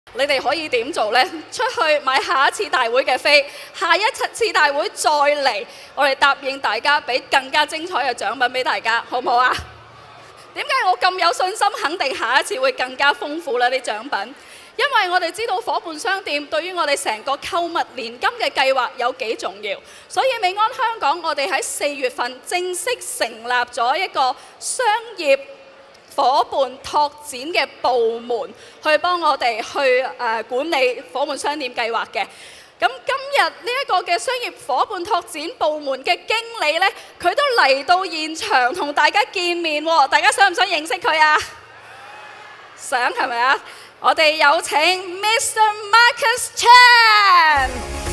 你哋可以點做呢？出去買下一次大會嘅飛，下一次大會再嚟，我哋答應大家俾更加精彩嘅獎品俾大家，好唔好啊？點解我咁有信心肯定下一次會更加豐富呢啲獎品？因為我哋知道伙伴商店對於我哋成個購物年金嘅計劃有幾重要，所以美安香港我哋喺4月份正式成立咗一個商業伙伴拓展嘅部門，去幫我哋去管理伙伴商店計劃嘅。咁今日呢一個嘅商業伙伴拓展部門嘅經理呢，佢都嚟到現場同大家見面喎。大家想唔想認識佢啊？想係咪啊？我哋有請 Mr. Marcus Chan。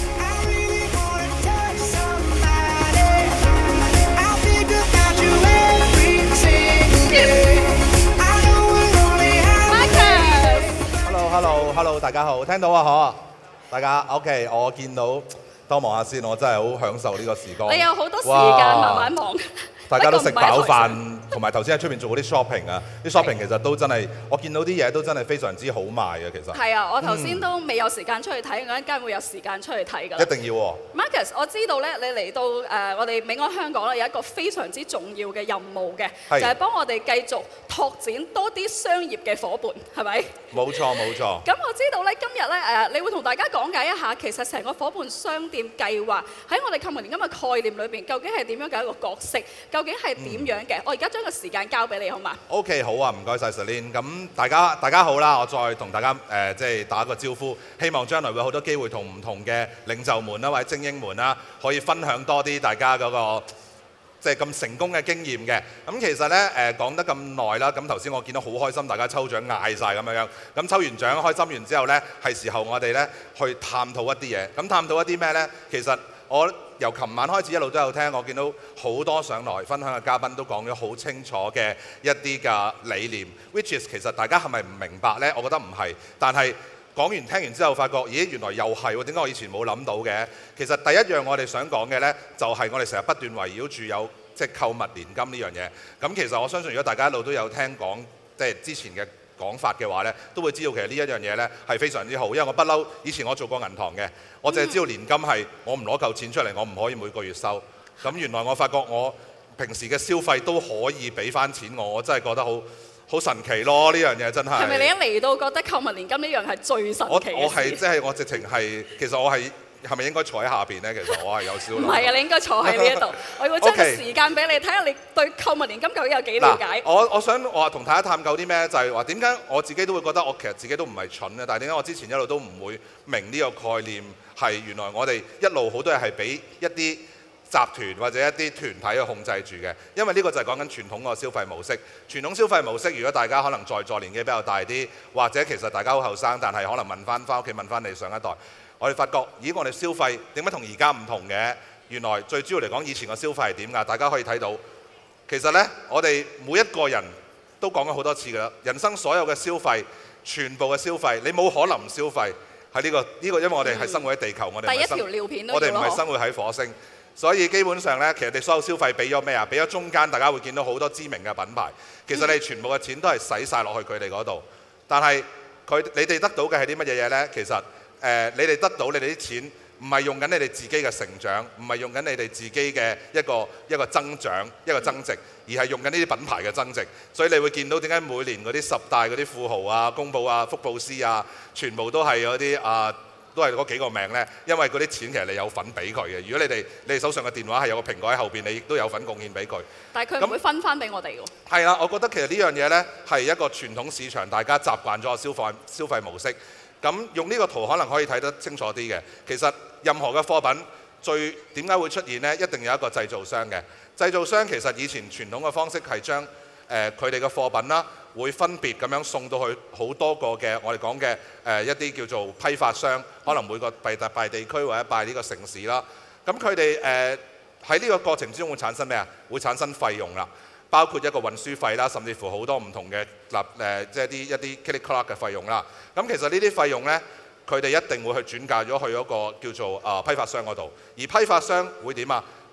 Hello， 大家好，聽到啊嗬？大家 OK， 我見到，多望下先，我真係好享受呢個時光。 你有好多時間慢慢望。 大家都食飽飯，同埋頭先喺出邊做嗰啲 shopping 啊，啲 shopping 其實都真係，我見到啲嘢都真係非常之好賣嘅，其實。係啊，我頭先都未有時間出去睇，我一陣間會有時間出去睇㗎。 一定要喎。 Marcus， 我知道咧，你嚟到我哋美安香港咧，有一個非常之重要嘅任務嘅，就係幫我哋繼續拓展多啲商業嘅伙伴，係咪？冇錯。咁我知道咧，今日咧你會同大家講解一下，其實成個伙伴商店計劃喺我哋購物年金嘅概念裏邊，究竟係點樣嘅一個角色？究竟係點樣嘅？我而家將個時間交俾你，好嘛 ？OK， 好啊，唔該晒 Celine。咁大家好啦，我再同大家即係打個招呼，希望將來會有好多機會同唔同嘅領袖們啦，或者精英們啦，可以分享多啲大家嗰個即係咁成功嘅經驗嘅。咁其實咧講得咁耐啦，咁頭先我見到好開心，大家抽獎嗌晒咁樣。咁抽完獎開心完之後咧，係時候我哋咧去探討一啲嘢。咁探討一啲咩咧？其實我由琴晚開始一路都有聽，我見到好多上來分享嘅嘉賓都講咗好清楚嘅一啲嘅理念 ，which is 其實大家係咪唔明白呢？我覺得唔係，但係講完聽完之後，發覺咦原來又係喎，點解我以前冇諗到嘅？其實第一樣我哋想講嘅呢，就係我哋成日不斷圍繞住有即係購物年金呢樣嘢。咁其實我相信如果大家一路都有聽講，即係之前嘅講法嘅話呢，都會知道其實呢一樣嘢呢係非常之好，因為我不嬲以前我做過銀行嘅，我淨係知道年金係我唔攞夠錢出嚟，我唔可以每個月收。咁原來我發覺我平時嘅消費都可以俾翻錢我真係覺得好神奇咯！呢樣嘢真係。係咪你一嚟到覺得購物年金呢樣係最神奇嘅事？我係即係我直情係，其實我係咪應該坐喺下邊呢？其實我係有少。唔係啊，你應該坐喺呢一度。我會將個時間俾你，睇下你對購物年金究竟有幾了解。我想我同大家探究啲咩？就係話點解我自己都會覺得我其實自己都唔係蠢嘅，但係點解我之前一路都唔會明呢個概念係原來我哋一路好多嘢係俾一啲集團或者一啲團體去控制住嘅，因為呢個就係講緊傳統個消費模式。傳統消費模式，如果大家可能在座年紀比較大啲，或者其實大家好後生，但係可能問翻屋企問翻你上一代，我哋發覺，咦，我哋消費點解同而家唔同嘅？原來最主要嚟講，以前個消費係點㗎？大家可以睇到，其實呢，我哋每一個人都講咗好多次㗎啦。人生所有嘅消費，全部嘅消費，你冇可能唔消費喺呢個，因為我哋係生活喺地球，我哋唔係生，我哋唔係生活喺火星。所以基本上呢，其實你所有消費俾咗咩啊？俾咗中間，大家會見到好多知名嘅品牌。其實你全部嘅錢都係使晒落去佢哋嗰度。但係你哋得到嘅係啲乜嘢嘢呢？其實你哋得到你哋啲錢，唔係用緊你哋自己嘅成長，唔係用緊你哋自己嘅一個增長、一個增值，而係用緊呢啲品牌嘅增值。所以你會見到點解每年嗰啲10大嗰啲富豪啊、公佈啊、福布斯啊，全部都係嗰啲都係嗰幾個名呢，因為嗰啲錢其實你有份俾佢嘅。如果你哋手上嘅電話係有個蘋果喺後邊，你亦都有份貢獻俾佢。但係佢唔會分翻俾我哋㗎。係啦，我覺得其實呢樣嘢呢係一個傳統市場，大家習慣咗嘅消費模式。咁用呢個圖可能可以睇得清楚啲嘅。其實任何嘅貨品點解會出現呢？一定有一個製造商嘅。製造商其實以前傳統嘅方式係將佢哋嘅貨品啦，會分別咁樣送到去好多個嘅我哋講嘅一啲叫做批發商，可能每個拜地區或者拜呢個城市啦。咁佢哋喺呢個過程之中會產生咩啊？會產生費用啦，包括一個運輸費啦，甚至乎好多唔同嘅即係一啲 click-clack 嘅費用啦。咁其實呢啲費用呢，佢哋一定會去轉嫁咗去嗰個叫做批發商嗰度。而批發商會點啊？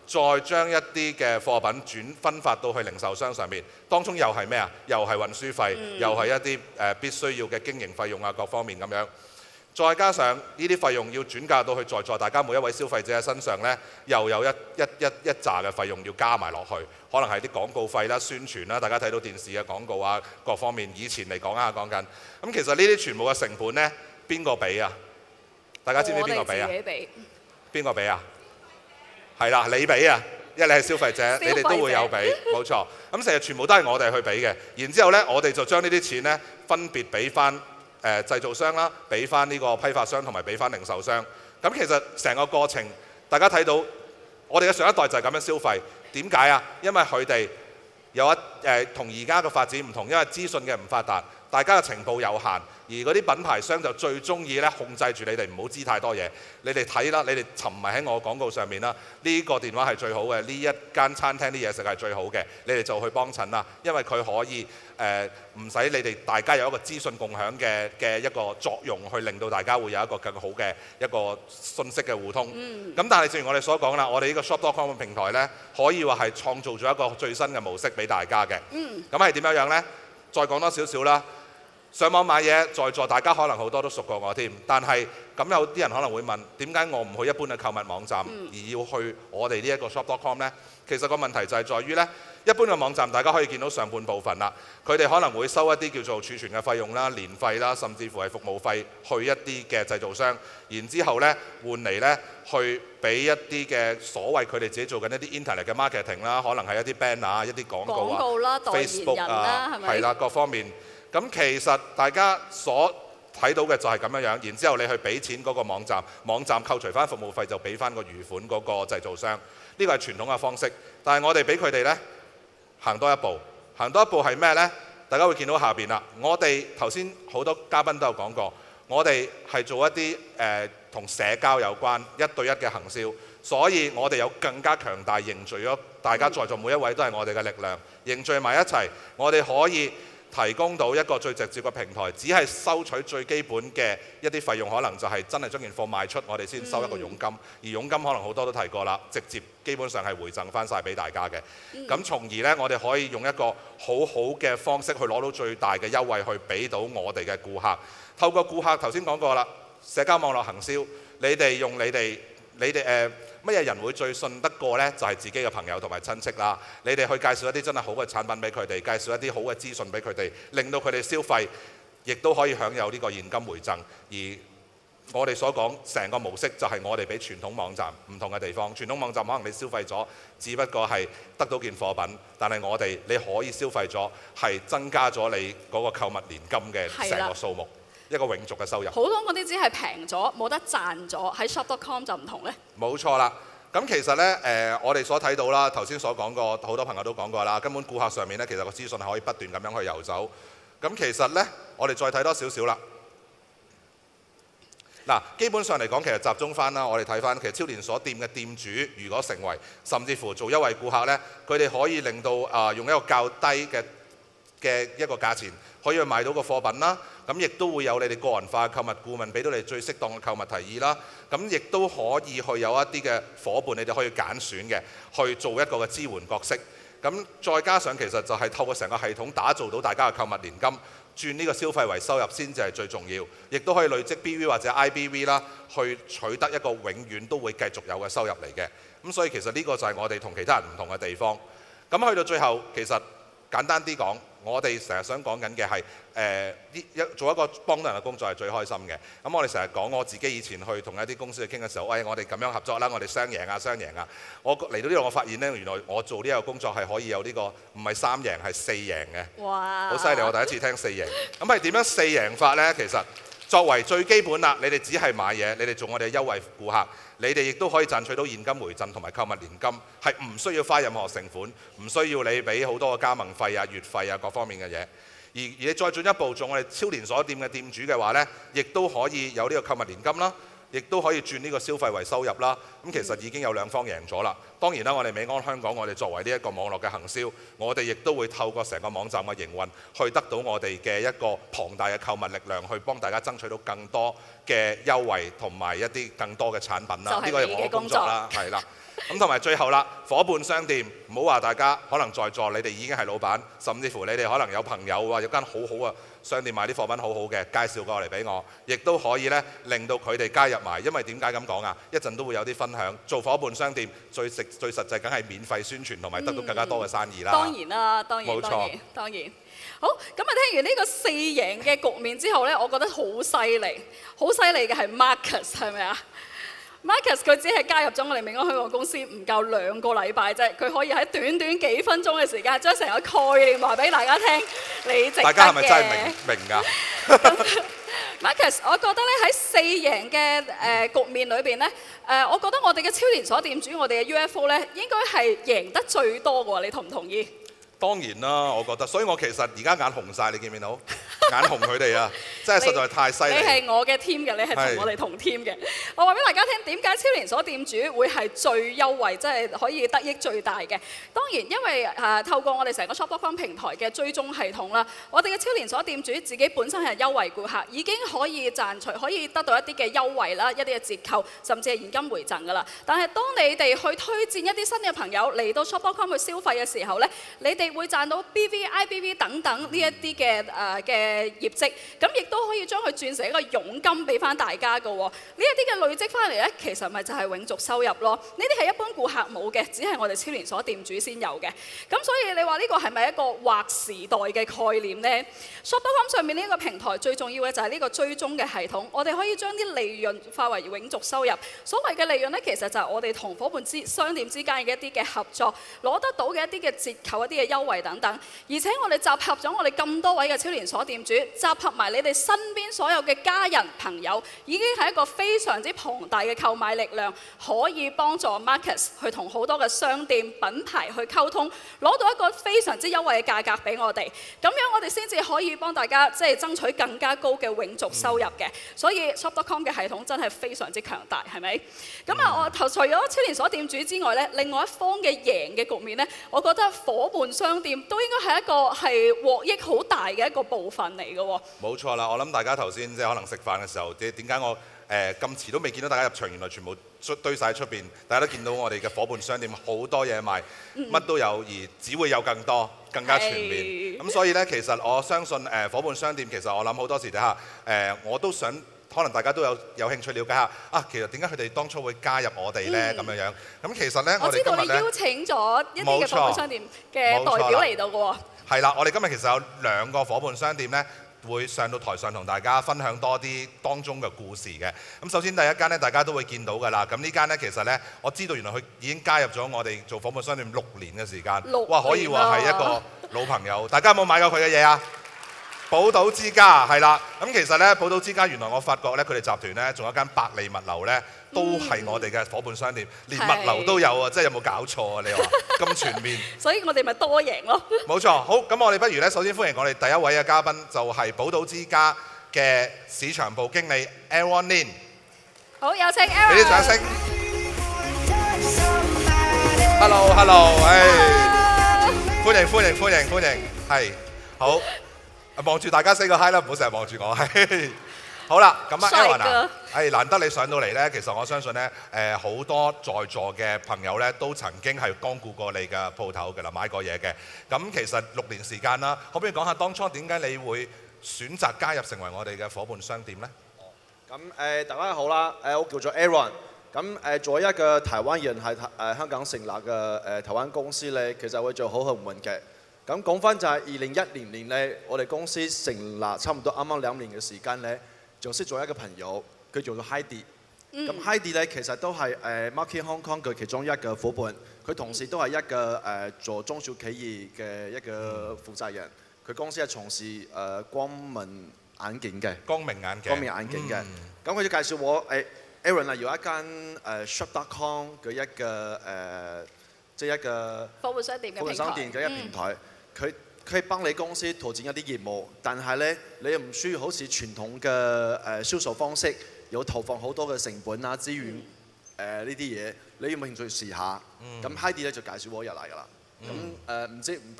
再將一啲嘅貨品分發到去零售商上面，當中又係咩啊？又係運輸費，又係一啲必須要嘅經營費用啊，各方面咁樣。再加上呢啲費用要轉嫁到去在座大家每一位消費者嘅身上呢，又有一紮嘅費用要加埋落去，可能係啲廣告費啦、宣傳啦，大家睇到電視嘅廣告啊，各方面以前嚟講講緊。咁其實呢啲全部嘅成本呢，邊個俾啊？大家知唔知邊個俾啊？邊個俾啊？係啦，你俾啊，因為你係消費者，你哋都會有俾，冇錯。咁成日全部都係我哋去俾嘅，然之後呢，我哋就將呢啲錢呢分別俾翻製造商啦，俾翻呢個批發商同埋俾翻零售商。咁其實成個過程，大家睇到我哋嘅上一代就係咁樣消費。點解啊？因為佢哋有同而家嘅發展唔同，因為資訊嘅唔發達，大家嘅情報有限。而嗰啲品牌商就最中意咧控制住你哋，唔好知太多嘢。你哋睇啦，你哋沉迷喺我廣告上面啦。呢個電話係最好嘅，呢一間餐廳啲嘢食係最好嘅，你哋就去幫襯啦。因為佢可以唔使你哋大家有一個資訊共享嘅一個作用，去令到大家會有一個更好嘅一個信息嘅互通。咁但係正如我哋所講啦，我哋呢個 shop.com 嘅平台呢，可以話係創造咗一個最新嘅模式俾大家嘅。咁係點樣呢？再講多少少啦。上網買嘢，在座大家可能好多都熟過我添，但係咁有啲人可能會問，點解我唔去一般嘅購物網站，而要去我哋呢一個 shop.com 呢？其實個問題就係在於呢，一般嘅網站大家可以見到上半部分啦，佢哋可能會收一啲叫做儲存嘅費用啦、年費啦，甚至乎係服務費去一啲嘅製造商，然之後呢換嚟呢去俾一啲嘅所謂佢哋自己做緊一啲 internet 嘅 marketing 啦，可能係一啲 banner、一啲廣告啊、Facebook 啊，係啦，各方面。咁其實大家所睇到嘅就係咁樣樣，然之後你去俾錢嗰個網站，網站扣除翻服務費就俾翻個餘款嗰個製造商，呢個係傳統嘅方式。但係我哋俾佢哋呢行多一步，行多一步係咩呢？大家會見到下邊啦。我哋頭先好多嘉賓都有講過，我哋係做一啲同社交有關一對一嘅行銷，所以我哋有更加強大凝聚咗大家在座每一位都係我哋嘅力量，凝聚埋一齊，我哋可以提供到一個最直接嘅平台，只係收取最基本嘅一啲費用，可能就係真係將件貨賣出，我哋先收一個佣金。而佣金可能好多都提過啦，直接基本上係回贈翻晒俾大家嘅。咁從而呢，我哋可以用一個好好嘅方式去攞到最大嘅優惠，去俾到我哋嘅顧客。透過顧客頭先講過啦，社交網絡行銷，你哋用你哋乜嘢人會最信得過呢？就係自己嘅朋友同埋親戚啦。你哋去介紹一啲真係好嘅產品俾佢哋，介紹一啲好嘅資訊俾佢哋，令到佢哋消費，亦都可以享有呢個現金回贈。而我哋所講成個模式就係我哋比傳統網站唔同嘅地方。傳統網站可能你消費咗，只不過係得到件貨品，但係我哋你可以消費咗，係增加咗你嗰個購物年金嘅成個數目。一個永續嘅收入， 好多嗰啲只係平咗，冇得賺咗，喺 shop.com 就唔同呢。 冇錯啦，咁其實呢，我哋所睇到啦，頭先所講過，好多朋友都講過啦，根本顧客上面呢，其實個資訊係可以不斷咁樣去遊走。咁其實呢，我哋再睇多少少啦。嗱，基本上嚟講，其實集中翻啦，我哋睇翻其實超連鎖店嘅店主，如果成為甚至乎做優惠顧客呢，佢哋可以令到用一個較低嘅一個價錢，可以去買到個貨品啦。咁亦都會有你哋個人化嘅購物顧問，俾到你最適當嘅購物提議啦。咁亦都可以去有一啲嘅伙伴，你哋可以揀選嘅，去做一個嘅支援角色。咁再加上其實就係透過成個系統打造到大家嘅購物年金，轉呢個消費為收入先至係最重要。亦都可以累積 BV 或者 IBV 啦，去取得一個永遠都會繼續有嘅收入嚟嘅。咁所以其實呢個就係我哋同其他人唔同嘅地方。咁去到最後，其實簡單啲講，我哋成日想講緊嘅係做一個幫到人嘅工作係最開心嘅。咁我哋成日講，我自己以前去同一啲公司去傾嘅時候，喂，我哋咁樣合作啦，我哋雙贏啊，雙贏啊。我嚟到呢度，我發現呢，原來我做呢個工作係可以有呢個唔係三贏，係四贏嘅。 哇！ 好犀利！我第一次聽四贏。咁係點樣四贏法呢？其實作為最基本啦，你哋只係買嘢，你哋做我哋嘅優惠顧客，你哋亦都可以賺取到現金回贈同埋購物年金，係唔需要花任何成本，唔需要你俾好多嘅加盟費啊、月費啊各方面嘅嘢。而你再進一步做我哋超連鎖店嘅店主嘅話呢，亦都可以有呢個購物年金啦，亦都可以轉呢個消費為收入啦。咁其實已經有兩方贏咗啦。當然啦，我哋美安香港，我哋作為呢一個網絡嘅行銷，我哋亦都會透過成個網站嘅營運，去得到我哋嘅一個龐大嘅購物力量，去幫大家爭取到更多嘅優惠同埋一啲更多嘅產品啦。呢個係我嘅工作啦，係啦。 咁同埋最後啦，伙伴商店，唔好話大家可能在座你哋已經係老闆，甚至乎你哋可能有朋友話有間好好啊商店賣啲貨品好好嘅，介紹過嚟俾我，亦都可以呢令到佢哋加入埋。因為點解咁講啊？一陣都會有啲分享。做伙伴商店最實際梗係免費宣傳同埋得到更加多嘅生意啦。 當然啦，當然， 冇錯， 當然。好，咁啊聽完呢個4贏嘅局面之後呢，我覺得好犀利，好犀利嘅係 Marcus 係咪啊？Marcus 佢只係加入咗我哋明安香港公司唔夠2個禮拜啫，佢可以喺短短幾分鐘嘅時間將成個概念話俾大家聽，你值得嘅。 大家係咪真係明㗎 ？Marcus， 我覺得咧喺4贏嘅局面裏邊咧，我覺得我哋嘅超連鎖店主，我哋嘅 UFO 咧，應該係贏得最多嘅喎，你同唔同意？ 當然啦，我覺得，所以我其實而家眼紅晒，你見唔見到？眼紅佢哋啊，真係實在太犀利。 你係我嘅 team 嘅，你係同我哋同 team 嘅。我話俾大家聽，點解超連鎖店主會係最優惠，即係可以得益最大嘅？當然，因為透過我哋成個 shop.com 平台嘅追蹤系統啦，我哋嘅超連鎖店主自己本身係優惠顧客，已經可以賺取，可以得到一啲嘅優惠啦，一啲嘅折扣，甚至係現金回贈㗎啦。但係當你哋去推薦一啲新嘅朋友嚟到 shop.com 去消費嘅時候咧，你哋會賺到 BV、IBV 等等呢一啲嘅業績，咁亦都可以將佢轉成一個佣金俾翻大家嘅喎。呢一啲嘅累積翻嚟咧，其實咪就係永續收入咯。呢啲係一般顧客冇嘅，只係我哋超連鎖店主先有嘅。咁所以你話呢個係咪一個劃時代嘅概念呢？ Shop.com 上面呢一個平台最重要嘅就係呢個追蹤嘅系統，我哋可以將啲利潤化為永續收入。所謂嘅利潤咧，其實就係我哋同伙伴商店之間嘅一啲嘅合作，攞得到嘅一啲嘅折扣、一啲嘅優惠等等。而且我哋集合咗我哋咁多位嘅超連鎖店主，集合埋你哋身邊所有嘅家人朋友，已經係一個非常之龐大嘅購買力量，可以幫助 Marcus 去同好多嘅商店品牌去溝通，攞到一個非常之優惠嘅價格俾我哋。咁樣我哋先至可以幫大家即係爭取更加高嘅永續收入嘅。所以 Shop.com 嘅系統真係非常之強大，係咪？咁啊，我除咗超連鎖店主之外呢，另外一方嘅贏嘅局面呢，我覺得伙伴商店都應該係一個係獲益好大嘅一個部分嚟嘅喎。 冇錯啦，我諗大家頭先即係可能食飯嘅時候，點解我咁遲都未見到大家入場，原來全部堆晒喺出邊，大家都見到我哋嘅伙伴商店好多嘢賣，乜都有，而只會有更多、更加全面。咁所以呢，其實我相信伙伴商店其實我諗好多時底下我都想。可能大家都有興趣了解下啊，其實點解佢哋當初會加入我哋呢？咁樣樣？咁其實呢，我哋今日呢， 我知道你邀請咗一啲嘅伙伴商店嘅代表嚟到嘅喎。 係啦，我哋今日其實有2個伙伴商店呢，會上到台上同大家分享多啲當中嘅故事嘅。咁首先第一間呢，大家都會見到㗎啦。咁呢間呢，其實呢，我知道原來佢已經加入咗我哋做伙伴商店6年嘅時間。哇，可以話係一個老朋友。大家有冇買過佢嘅嘢啊？寶島之家係啦，咁其實咧，寶島之家原來我發覺咧，佢哋集團咧，仲有一間百利物流咧，都係我哋嘅伙伴商店，連物流都有啊！真係有冇搞錯啊？你話咁全面， 所以我哋咪多贏咯。 冇錯，好，咁我哋不如咧，首先歡迎我哋第一位嘅嘉賓，就係寶島之家嘅市場部經理 Aaron Lin。 好，有請 Aaron。 俾啲掌聲。Hello，歡迎，係好。望住大家4個 hi 啦，唔好成日望住我。好啦，咁啊 Aaron 啊，難得你上到嚟呢，其實我相信呢，好多在座嘅朋友呢，都曾經係光顧過你嘅鋪頭㗎啦，買過嘢嘅。咁其實6年時間啦，可唔可以講下當初點解你會選擇加入成為我哋嘅伙伴商店呢？ 咁大家好啦，我叫做 Aaron。咁作為一個台灣人喺香港成立嘅台灣公司呢，其實會做好幸運嘅。咁講翻就係2010年咧，我哋公司成立差唔多啱啱2年嘅時間咧，就識咗一個朋友，佢叫做 Heidi。咁 Heidi 咧其實都係Market Hong Kong 嘅其中一個伙伴，佢同時都係一個做中小企業嘅一個負責人。佢公司係從事光明眼鏡嘅。光明眼鏡嘅。咁佢就介紹我Aaron 啊，有一間Shop.com 嘅一個即係一個伙伴商店嘅一個平台。佢可以幫你公司拓展一啲業務，但係咧你又唔需要好似傳統嘅銷售方式，有投放好多嘅成本啊資源呢啲嘢，你有冇興趣試下？咁 Heidi 咧就介紹我入嚟㗎啦。咁唔知唔覺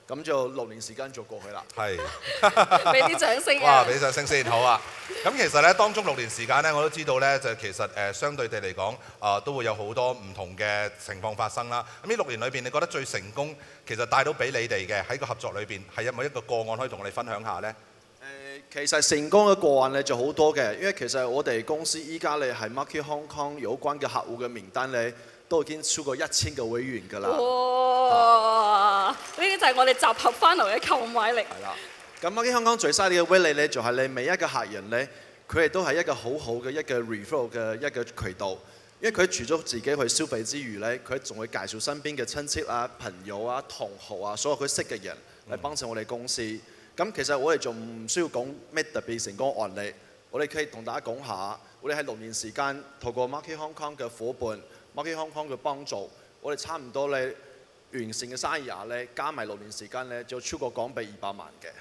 咁就6年時間就過去啦。 係， 俾啲掌聲哇！ 啊！ 俾掌聲先，好啊。咁其實咧，當中6年時間咧，我都知道咧，就其實相對地嚟講，都會有好多唔同嘅情況發生啦。咁呢6年裏邊，你覺得最成功，其實帶到俾你哋嘅喺個合作裏邊，係有冇一個個案可以同我哋分享下呢？ 其實成功嘅個案咧就好多嘅，因為其實我哋公司依家咧係 Market Hong Kong 有關嘅客戶嘅名單咧，都已經超過1000個會員㗎啦。 哇！呢啲就係我哋集合翻嚟嘅購買力。 係啦。咁 Market Hong Kong 最犀利嘅威力咧，就係你每一個客人咧，佢哋都係一個好好嘅一個 referral 嘅一個渠道。因為佢除咗自己去消費之餘咧，佢仲會介紹身邊嘅親戚啊、朋友啊、同學啊，所有佢識嘅人嚟幫襯我哋公司。咁其實我哋仲唔需要講咩特別成功案例，我哋可以同大家講下，我哋喺6年時間透過 Market Hong Kong 嘅夥伴、Market Hong Kong 嘅幫助，我哋差唔多咧完成嘅生意額咧，加埋6年時間咧，就超過港幣200萬嘅。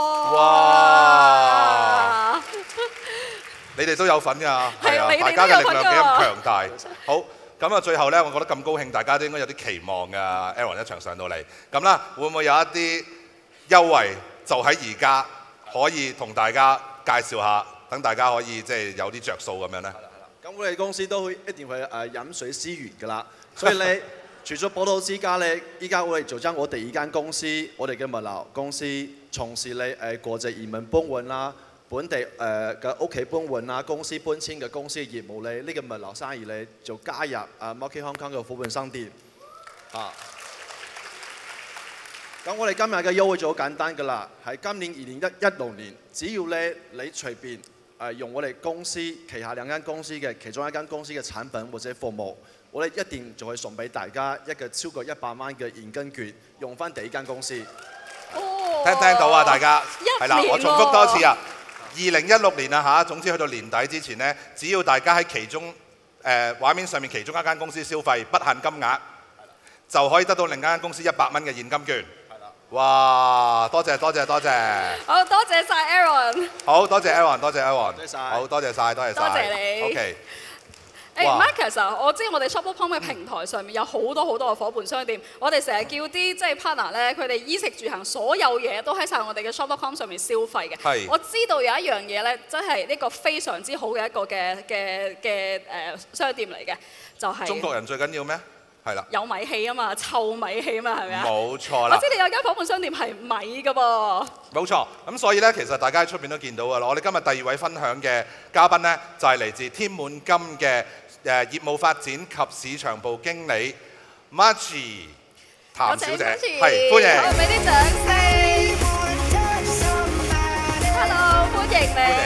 哇！ 你哋都有份㗎， 係啊， 大家嘅力量幾咁強大。好。咁啊，最後咧，我覺得咁高興，大家都應該有啲期望㗎。Aaron 一場上到嚟，咁啦，會唔會有一啲優惠就喺而家可以同大家介紹下，等大家可以即係有啲着數咁樣咧？ 咁我哋公司都一定會飲水思源㗎啦，所以咧，除咗寶島之家咧，依家我哋就將我哋依間公司，我哋嘅物流公司，從事咧國際移民搬運啦。本地嘅屋企搬運啊，公司搬遷嘅公司嘅業務咧，呢個物流生意咧就加入Market Hong Kong 嘅夥伴商店啊。咁我哋今日嘅優惠就好簡單㗎啦，係今年2016年，只要咧你隨便用我哋公司旗下2間公司嘅其中一間公司嘅產品或者服務，我哋一定就會送俾大家一個超過100萬嘅現金券，用翻第一間公司。 聽到啊，大家係啦，我重複多次啊。2016年啊嚇，總之去到年底之前呢，只要大家喺其中畫面上面其中一間公司消費不限金額，就可以得到另一間公司100蚊嘅現金券。哇！多謝。 好，多謝晒 Aaron。 好多謝 Aaron，多謝 Aaron。 好， 多謝晒。 多謝你。 OK。 Marcus 啊，我知我哋 Shop.com 嘅平台上面有好多嘅夥伴商店，我哋成日叫啲即係 partner 咧，佢哋衣食住行所有嘢都喺晒我哋嘅 Shop.com 上面消費嘅。 係。 我知道有一樣嘢咧，真係呢個非常之好嘅一個嘅商店嚟嘅，就係中國人最緊要咩？係啦。 有米氣啊嘛，臭米氣啊嘛，係咪啊？ 冇錯啦。 我知你有間夥伴商店係米㗎噃。 冇錯，咁所以咧，其實大家喺出邊都見到㗎啦。我哋今日第2位分享嘅嘉賓咧，就係嚟自天滿金嘅業務發展及市場部經理 Margie 譚小姐，係歡迎。 好，俾啲掌聲。Hello，歡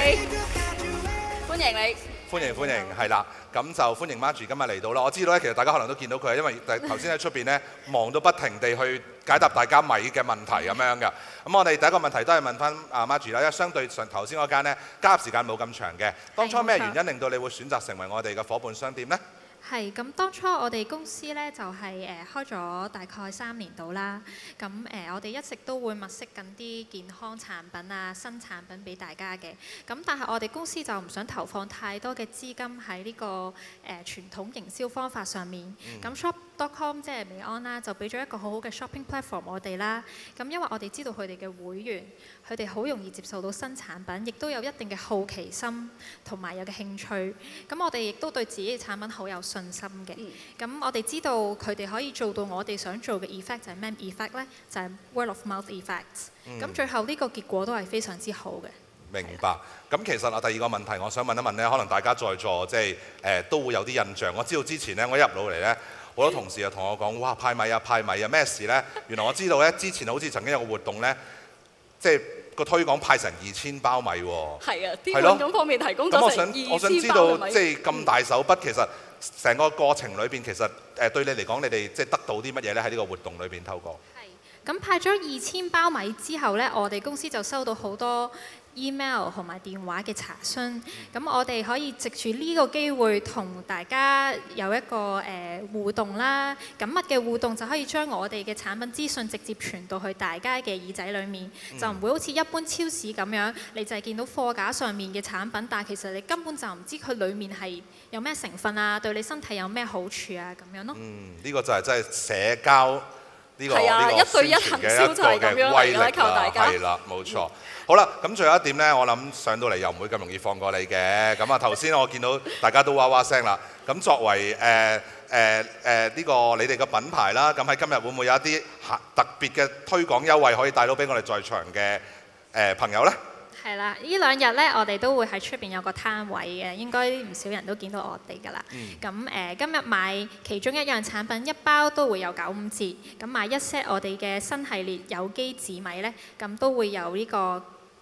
迎你。 歡迎，係啦，咁就歡迎 Margie 今日嚟到啦。我知道咧，其實大家可能都見到佢，因為頭先喺出邊咧忙到不停地去解答大家米嘅問題咁樣嘅。咁我哋第一個問題都係問翻Margie啦，因為相對上頭先嗰間咧加入時間冇咁長嘅。當初咩原因令到你會選擇成為我哋嘅夥伴商店呢？ 係咁，當初我哋公司咧就係開咗大概3年到啦。咁我哋一直都會物色緊啲健康產品啊、新產品俾大家嘅。咁但係我哋公司就唔想投放太多嘅資金喺呢個傳統營銷方法上面。咁 Shop.com 即係美安啦，就俾咗一個好好嘅 shopping platform 我哋啦。咁因為我哋知道佢哋嘅會員，佢哋好容易接受到新產品，亦都有一定嘅好奇心同埋有嘅興趣。咁我哋亦都對自己嘅產品好有信心嘅。咁我哋知道佢哋可以做到我哋想做嘅 effect 就係咩 effect 呢？就係 word of mouth effect。咁最後呢個結果都係非常之好嘅。 明白。咁其實第2個問題，我想問一問呢，可能大家在座即係都會有啲印象。我知道之前呢，我一入到嚟呢，好多同事就同我講：哇，派米啊，咩事呢？原來我知道呢，之前好似曾經有個活動呢，即係個推廣派成2000包米喎。係啊，天滿金方面提供咗成2000包米。我想知道即係咁大手筆，其實成個過程裏邊，其實對你嚟講，你哋即係得到啲乜嘢呢？喺呢個活動裏邊透過。 咁派咗2000包米之後呢，我哋公司就收到好多 email 同埋電話嘅查詢。咁我哋可以藉住呢個機會同大家有一個互動啦。緊密嘅互動就可以將我哋嘅產品資訊直接傳到去大家嘅耳仔裡面，就唔會好似一般超市咁樣，你就係見到貨架上面嘅產品，但係其實你根本就唔知佢裡面係有咩成分啊，對你身體有咩好處啊咁樣咯。 呢個就係真係社交呢個係啊呢個一對一宣傳嘅一個行銷就係咁樣嚟㗎啦嘅威力啦， 靠大家係啦，冇錯。好啦，咁最後一點呢，我諗上到嚟又唔會咁容易放過你嘅。咁啊頭先我見到大家都哇哇聲啦。咁作為呢個你哋嘅品牌啦，咁喺今日會唔會有一啲特別嘅推廣優惠可以帶到俾我哋在場嘅朋友呢？ 係啦，呢兩日咧，我哋都會喺出邊有個攤位嘅，應該唔少人都見到我哋㗎啦。咁今日買其中一樣產品，一包都會有95折。咁買一 set 我哋嘅新系列有機紫米咧，咁都會有呢個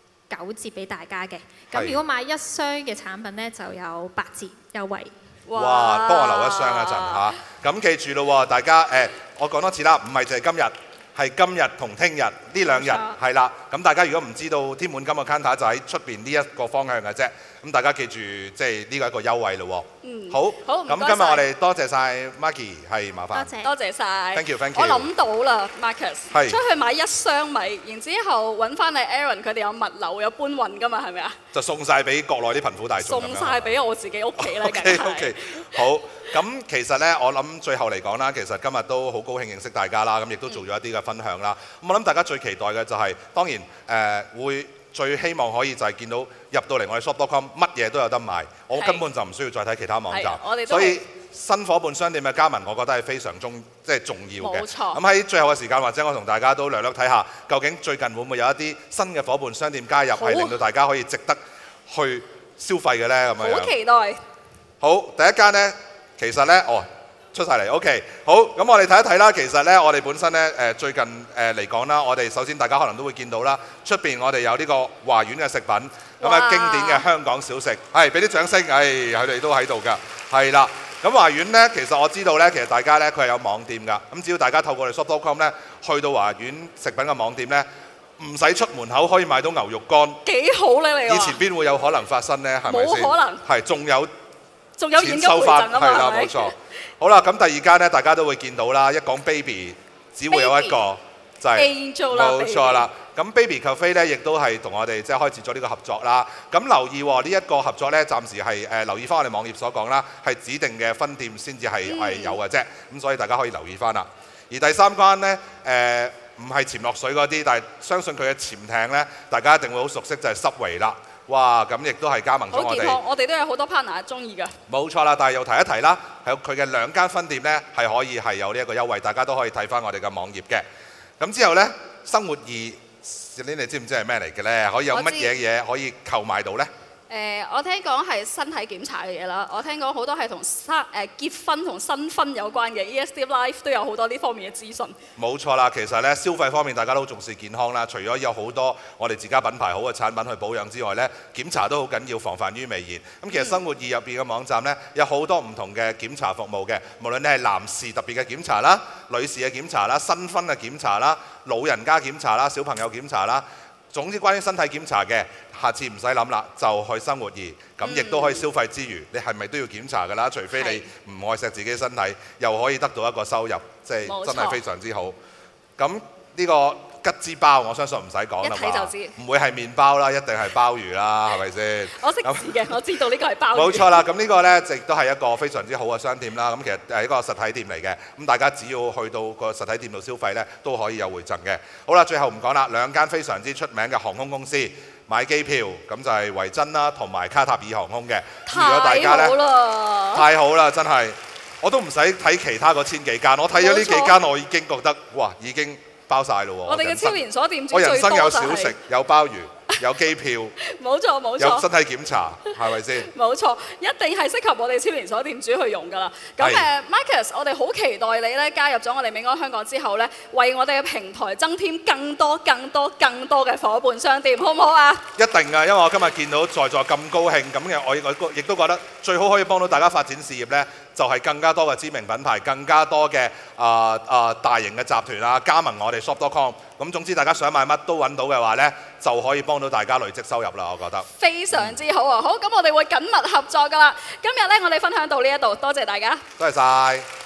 9折俾大家嘅。咁如果買一箱嘅產品咧，就有8折優惠。 哇！幫我留一箱一陣嚇。咁記住咯喎，大家我講多次啦，唔係淨係今日。係今日同聽日呢兩日係啦，咁大家如果唔知道天滿金嘅 counter 就喺出邊呢一個方向嘅啫，咁大家記住即係呢個一個優惠咯喎。好，咁今日我哋多謝晒 Maggie， 係麻煩。 多謝晒。 Thank you。 我諗到啦 ，Marcus， 出去買一箱米，然之後揾翻你 Aaron， 佢哋有物流有搬運㗎嘛，係咪啊？ 就送晒俾國內啲貧苦大眾。 送晒俾我自己屋企啦，梗係。 OK， 好。咁其實呢，我諗最後嚟講啦，其實今日都好高興認識大家啦，咁亦都做咗一啲嘅分享啦。咁我諗大家最期待嘅就係、當然會最希望可以就係見到入到嚟我哋 shop.com 乜嘢都有得賣，我根本就唔需要再睇其他網站。所以新伙伴商店嘅加盟，我覺得係非常重要嘅。 冇錯。 咁喺最後嘅時間，或者我同大家都略略睇下，究竟最近會唔會有一啲新嘅伙伴商店加入，係令到大家可以值得去消費嘅呢？咁樣。 好期待。 好，第一間呢。其實呢，出晒嚟 ，OK， 好，咁我哋睇一睇啦。其實呢，我哋本身呢，最近嚟講啦，我哋首先大家可能都會見到啦，出邊我哋有呢個華苑嘅食品，咁啊經典嘅香港小食，係俾啲掌聲，佢哋都喺度㗎，係啦。咁華苑呢，其實我知道呢，其實大家呢，佢係有網店㗎，咁只要大家透過我哋 shop.com 呢，去到華苑食品嘅網店呢，唔使出門口可以買到牛肉乾， 幾好呢？你話？ 以前邊會有可能發生呢？係咪先？ 冇可能。 係，仲有現金回贈啊嘛， 係啦，冇錯。好啦，咁第二間呢，大家都會見到啦。一講 baby， 只會有一個，就係 Angel 啦， 冇錯啦。咁 Baby Cafe 呢，亦都係同我哋即係開始咗呢個合作啦。咁留意喎，呢一個合作呢，暫時係留意翻我哋網頁所講啦，係指定嘅分店先至係有嘅啫。咁所以大家可以留意翻啦。而第三間呢，唔係潛落水嗰啲，但係相信佢嘅潛艇呢，大家一定會好熟悉，就係Subway啦。哇！咁亦都係加盟咗我哋。 好健康，我哋都有好多 partner 中意㗎。 冇錯啦，但係又提一提啦，係佢嘅2間分店呢，係可以係有呢一個優惠，大家都可以睇翻我哋嘅網頁嘅。咁之後呢，生活2，你哋知唔知係咩嚟嘅呢？可以有乜嘢嘢可以購買到呢？ 我聽講係身體檢查嘅嘢啦，我聽講好多係同結婚同新婚有關嘅 ESD Life 都有好多呢方面嘅資訊。冇錯啦，其實咧消費方面大家都重視健康啦，除咗有好多我哋自家品牌好嘅產品去保養之外咧，檢查都好緊要，防範於未然。咁其實生活2入邊嘅網站咧有好多唔同嘅檢查服務嘅，無論你係男士特別嘅檢查啦、女士嘅檢查啦、新婚嘅檢查啦、老人家檢查啦、小朋友檢查啦。總之關於身體檢查嘅，下次唔使諗啦，就去生活2，咁亦都可以消費之餘，你係咪都要檢查㗎啦？除非你唔愛錫自己身體，又可以得到一個收入，即係真係非常之好。咁呢個吉之包，我相信唔使講啦嘛，一睇就知，唔會係麵包啦，一定係鮑魚啦，係咪先？我識字嘅，我知道呢個係鮑魚。冇錯啦，咁呢個呢，亦都係一個非常之好嘅商店啦。咁其實係一個實體店嚟嘅，咁大家只要去到個實體店度消費呢，都可以有回贈嘅。好啦，最後唔講啦，2間非常之出名嘅航空公司買機票，咁就係維珍啦，同埋卡塔爾航空嘅。如果大家呢，太好啦，真係，我都唔使睇其他嗰1000幾間，我睇咗呢幾間，我已經覺得哇，已經包晒咯喎！我哋嘅超連鎖店主最多就係我人生有小食，有鮑魚，有機票，冇錯冇錯，有身體檢查，係咪先？冇錯，一定係適合我哋超連鎖店主去用㗎啦。咁Marcus， 我哋好期待你咧加入咗我哋美安香港之後咧，為我哋嘅平台增添更多嘅伙伴商店，好唔好啊？一定㗎，因為我今日見到在座咁高興，咁嘅我亦都覺得最好可以幫到大家發展事業咧，就係更加多嘅知名品牌，更加多嘅大型嘅集團啊，加盟我哋 shop.com。咁總之大家想買乜都揾到嘅話呢，就可以幫到大家累積收入啦，我覺得。非常之好啊！好，咁我哋會緊密合作㗎啦。今日呢，我哋分享到呢一度，多謝大家。多謝晒。